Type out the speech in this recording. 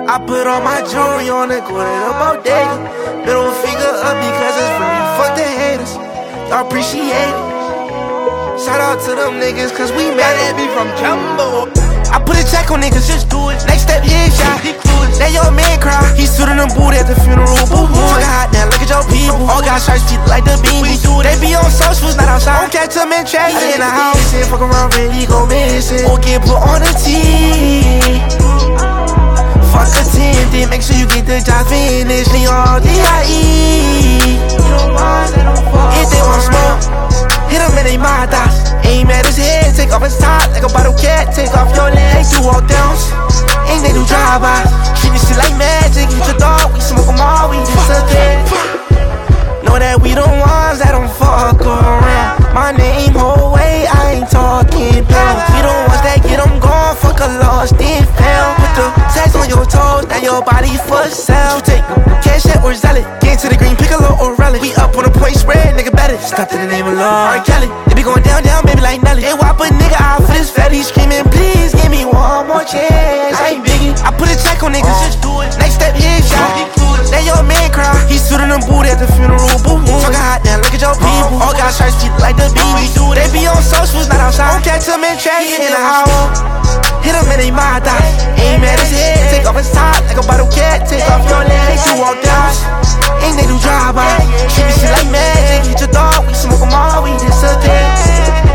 I put all my jewelry on and go to the bodega. Middle finger up because it's free. Fuck the haters, y'all appreciate it. Shout out to them niggas cause we mad at me from Jumbo. I put a check on niggas, just do it. Next step, headshot. Let your man cry. He stood in the boot at the funeral. Boo-hoo. Fuck hot now, look at your people. All got stripes, feet like the beans. They be on socials, not outside. Don't catch them in traffic. In the house, and fuck around, really go missing. Or get put on the team. Fuck a 10, then make sure you get the job finished. Leave all D.I.E. If they want smoke, hit them in they mind dots. Aim at his head, take off his top like a bottle cat. Take off your legs, do walk downs. Ain't they do drive-bys. Treat this shit like magic, eat your dog. We smoke them all, we just a kid. Know that we the ones that don't fuck around. My name whole way, I ain't talking pounds. We the ones that get them gone, fuck a lost and found. Put the tags on your toes, now your body for sale. You take cash out or zealot, get into the green, pick a low or relic. We up on a point spread, nigga better. Stop to the name of Lord R. Kelly. They be going down, down, baby like Nelly. They whop a nigga out for this fat, he screaming, please give me one more chance. I ain't biggie, I put a check on niggas, just do it. Next step, headshot. Let your man cry. He stood in the boot at the funeral. Boo-hoo. Fuck hot now, look at your people. All got stripes, feet like the beans. They be on socials, not outside. Don't catch them in traffic. In the house, hit them in they mind dots. Aim at his head, take off his top like a bottle cat. Take off your legs, you walk down. Ain't they do drive-by. Treat this shit like magic, eat your dog. We smoke them all, we just a day.